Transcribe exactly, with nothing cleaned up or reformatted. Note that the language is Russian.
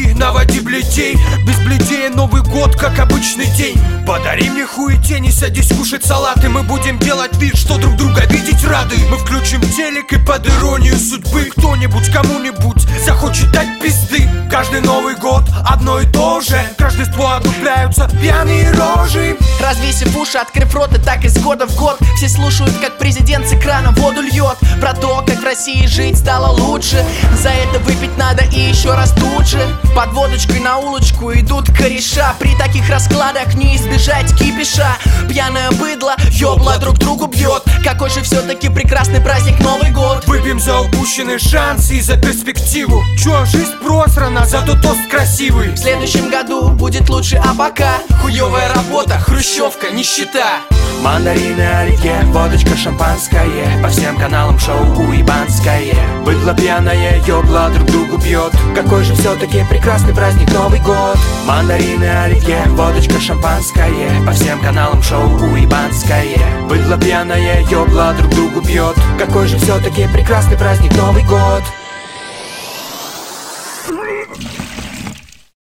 бледи, наводи бледей. Без бледей Новый год, как обычный день. Подари мне хуете, не садись кушать салаты. Мы будем делать вид, что друг друга видеть рады. Мы включим телек и под иронию судьбы кто-нибудь кому-нибудь захочет дать пизды. Каждый Новый год одно и то же. К Рождеству одупляются пьяные рожи. Развесив уши, открыв рот, и так из года в год все слушают, как президент с экрана воду льет. Про то, как в России жить стало лучше. За это выпить надо и еще раз тут же. Под водочкой на улочку идут кореша. При таких раскладах не избежать кипиша. Пьяное быдло, ёбла друг другу бьет. Какой же все-таки прекрасный праздник Новый год. Выпьем за упущенный шанс и за перспективу. Чё, жизнь просрана, зато тост красивый. В следующем году будет лучше, а пока хуёвая работа, хрущевка, нищета. Мандарины, оливье, водочка, шампанское. По всем каналам шоу уебанское. Быдло пьяное, ёбла друг другу бьет. Какой же все-таки прекрасный праздник Новый год. Мандарины, оливье, водочка, шампанское. По всем каналам шоу уебанское. Быдло пьяное, ёбла друг другу бьет. Какой же все-таки прекрасный праздник Новый год.